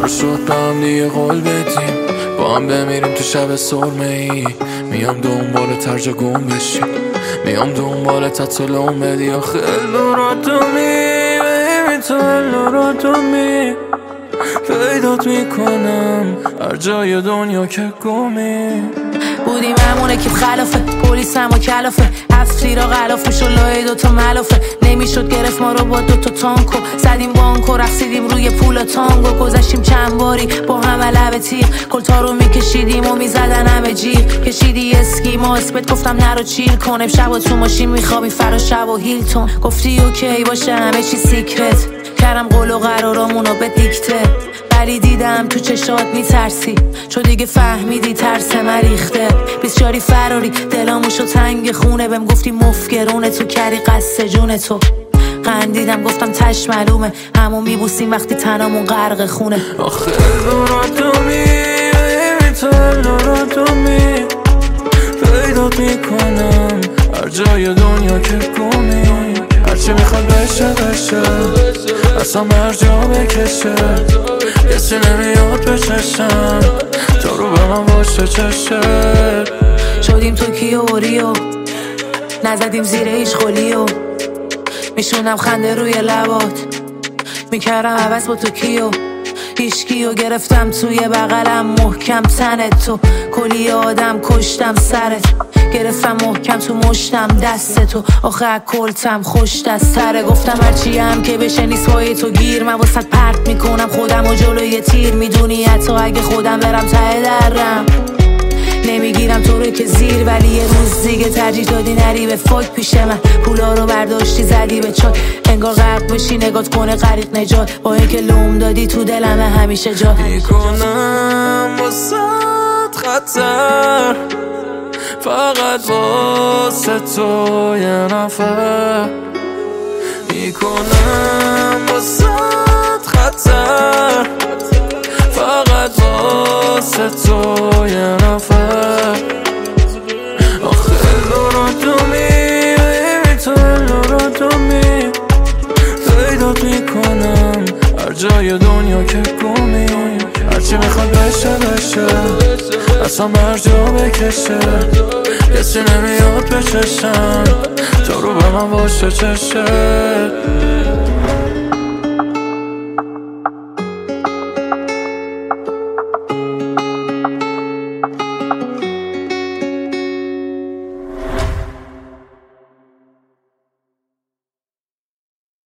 قرار شد با هم دیگه قول بدیم با هم بمیریم تو شب سرمه ای. میام دنبال ترجا گم بشی، میام دنبال تطلوم بدی. آخه الوراتومی بیبی تو الوراتومی پیدات میکنم هر جای دنیا که گمی. بودیم همونه که خلافه پلیس هم و کلافه هفتی را غلاف میشو لای دوتا ملافه نمیشد گرفت ما رو با دوتا تانکو زدیم بانکو رقصیدیم روی پولا تانگو گذشتیم چند باری با هم لب تیغ کلتا رو میکشیدیم و میزدن همه جیغ کشیدی اسکیما اسمت گفتم نرو چیل کنم شب تو ماشین میخوابی فرا شب و هیلتون گفتی اوکی باشه همه چی سیکرت کردم قول و قرارامونو به دیکته ولی دیدم تو چشات میترسی چو دیگه فهمیدی ترس مریخته بیسچاری فراری دلاموشو تنگ خونه بهم گفتی مفگرونه تو کری قصه جون تو قندیدم گفتم تش معلومه همون میبوسیم وقتی تنامون غرق خونه. آخه الوراتومی بیبی تو الوراتومی پیدات میکنم هر جای دنیا که گمی. هرچی میخواد بشه اصلا مرجا بکشه کسی نمیاد بچشم تا رو به من باشه چشه. شدیم توکیو و ریو نزدیم زیر هیچ خولیو میشونم خنده روی لبات میکردم عوض با توکیو هیچکیو گرفتم توی بغلم محکم تنت تو کلی آدم کشتم سرت گرفتم محکم تو مشتم دست تو آخه کلتم خوش دستره گفتم هرچی هم که بشه نیست پای تو گیر من واسه پرت میکنم خودم و جلوی تیر میدونی حتی اگه خودم برم ته درم نمیگیرم تو رو که زیر ولی یه روز دیگه ترجیح دادی نری به فاک پیش من پولا رو برداشتی زدی به چاک انگار غرق بشی نگات کنه غریق نجات با اینکه لوم دادی تو دلم همیشه جا میکنم واسط خطر فقط واسه تو یه نفر میکنم واسط خطر فقط واسه تو یه نفر. آخه الوراتومی بیبی تو الوراتومی پیدات میکنم هر جای دنیا که گمی. هرچی میخواد بشه اصلا مرجا بکشه کسی نمیاد بچشم تا رو به من باشه چشه.